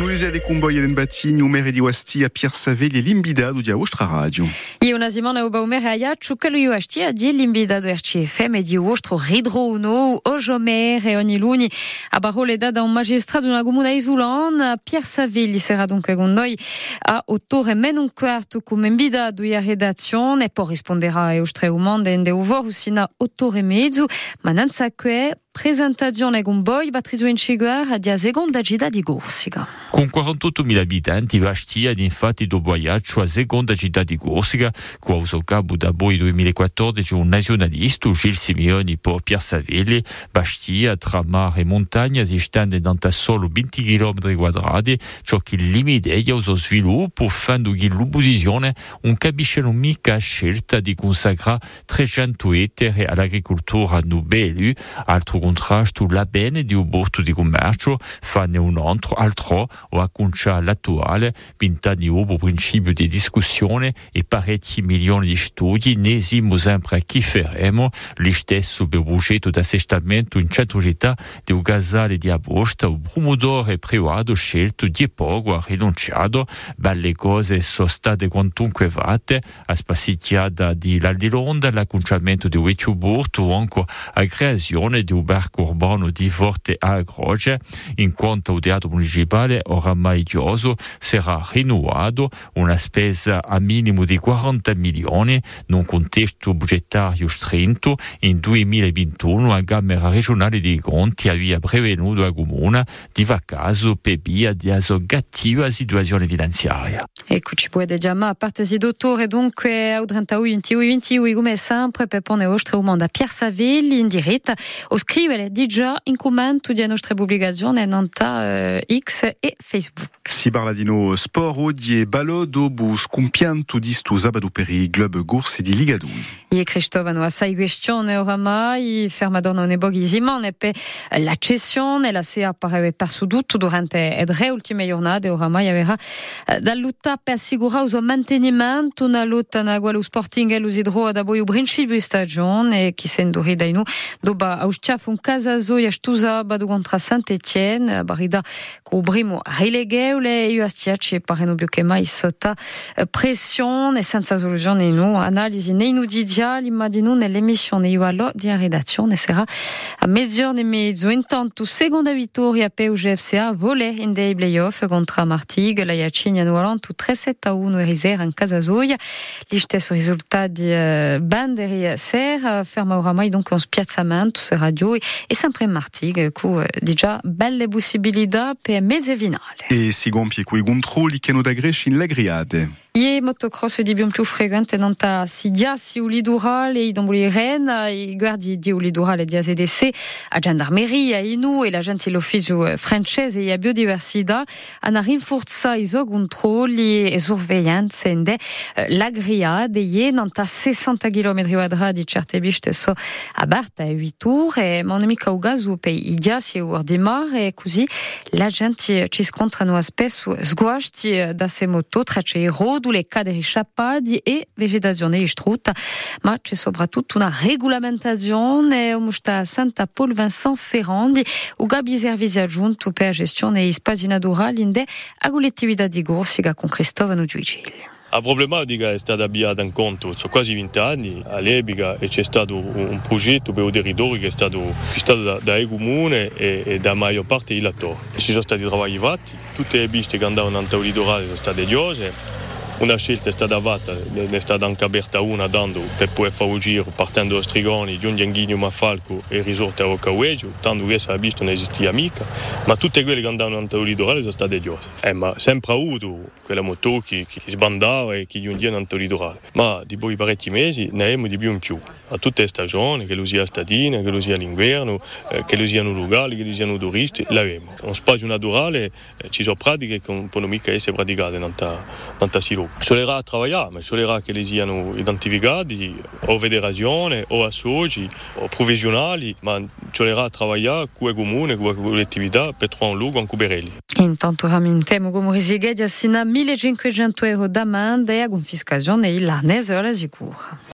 Luisa de Comboy e Batigni, Umere di Wasti a Pier Savelli, l'Imbidado di Aostra Radio. E una settimana o Umere a Iacciu, che lui Wasti a di l'Imbidado RCFM e di Aostra Ridrono, Ojomere e ogni luni a Barole da un magistrato di una comuna isolana, Pier Savelli sarà dunque con noi a 8:15 come Imbidado e redazione e poi risponderà a Aostra Umande in de Uvor sino a 8:30, ma non sa che presentazione con voi, Batrizio in Ciguer, di a seconda gita di Corsica. Con 48.000 abitanti, Bastia infatti dopo Ajaccio a seconda città di Corsica, con ha usato capo da poi 2014 un nazionalista, Gilles Simeoni per Pier Savelli. Bastia, tra mare e montagna, si stende da solo 20 km quadrati, ciò che limita il suo sviluppo, facendo che l'opposizione non capisce mica scelta di consacrare 300 ettari all'agricoltura nubelu, altro contrasto la bene di un bordo di commercio, fanno un altro o a conciare l'attuale, 20 anni dopo principio di discussione e parecchi milioni di studi, ne siamo sempre a chi faremo, lo stesso per progetto di assestamento in centro città di un casale di Aosta, un promotore privato scelto di poco ha rinunciato, le cose sono state quantunque fatte, a spassicchiata di l'Aldilonda, l'acconciamento di un bordo o anche la creazione di un parco urbano di Forte a Croce, in quanto il teatro municipale oramai chiuso sarà rinnovato, una spesa a minimo di 40 milioni, non contesto budgetario stretto. In 2021 la Camera regionale dei conti aveva prevenuto la comune di caso per via di una cattiva situazione finanziaria. Eccoci poi già a parte si dottore dunque a 30 come sempre per pone vostra umanda Pier Savelli in diretta o scrivere di già in commento di nostra pubblicazione nanta X e Facebook. Si parla di no sport oggi e ballo bus compianto di sto sabato per i club Gorsi di Liga 2. E Cristovano assai questione oramai fermadona ne pochissimo per la cessione la SEA pareva perso tutto durante le 3 ultime giornate oramai avrà da lotta per assicurare il mantenimento una lotta na quale Sporting e lo sidro da poi il principio di stagione e chi se induri dai nu dopo ausciaf un casazo e stusa badu contra Saint-Etienne barida con primo rileghevole e io astiaci pareno più che mai sotto pressione senza soluzione nu analisi nei nudidia l'immagino nell'emissione io allo di redazione sarà a mezz'ora e mezzo intanto seconda vittoria per UGFCA vole in dei playoff contro Martig la Iacigna Nuolanto 3-7-1 e Risera in Casasoia gli stessi risultati Banderi Serra ferma oramai dunque un spiazzamento su radio e sempre in Martig con già belle possibilità per mezze finale e si gonfie quei controlli che hanno da Grecia in Lagriade. I motocross di più frequente non ta si diassi u litorale i domboli Rennes i guardi di u litorale di ACDC a gendarmeria inu e la gente l'ufficio francese e a biodiversità hanno rinforzato i suoi controlli e sorveglianze in l'Agriade e non ta 60 km quadrati di certe piste so aperta a 8 ore ma non è mica un gaso per i diassi e u di mare e così la gente ci scontrano spesso sguasti da se moto tracce i road le caderi sciappati e vegetazione distrutta, ma c'è soprattutto una regolamentazione a Santa Paul Vincent Ferrandi, o gabi servizi aggiunto per gestione e spazi naturali in a collettività di Corsica con Cristovano Giugilli. La problematica è stata avviata in conto sono quasi 20 anni all'epoca e c'è stato un progetto per i territori che è stato da comune e da maggior parte di Lato. Ci sono stati lavori fatti, tutte le piste che andavano al litorale sono state chiuse. Una scelta è stata fatta, è stata anche aperta una dando per poter fare un giro partendo da Strigoni, di Ondianghigno Mafalco e risorte a Roccaueggio, tanto che la pista non esisteva mica, ma tutte quelle che andavano al litorale sono state chiuse. Ma sempre avuto quella moto che sbandava e che giungeva al litorale. Ma di poi parecchi mesi ne abbiamo di più in più, a tutte le stagioni, che lo sia statina, che lo sia l'inverno, che lo siano locali, che lo siano turisti, l'abbiamo. Un spazio naturale, ci sono pratiche che non possono mica essere praticate in tanta silo. Solerà a lavorare, ma solerà che le siano identificati o federazione o associ o professionali, ma solerà a lavorare con il comune, con la collettività per trovare un luogo in Cuberelli. Intanto ramintemo come risighe di assina 1.500 euro d'amende e a confiscazione il lanese alla sicura.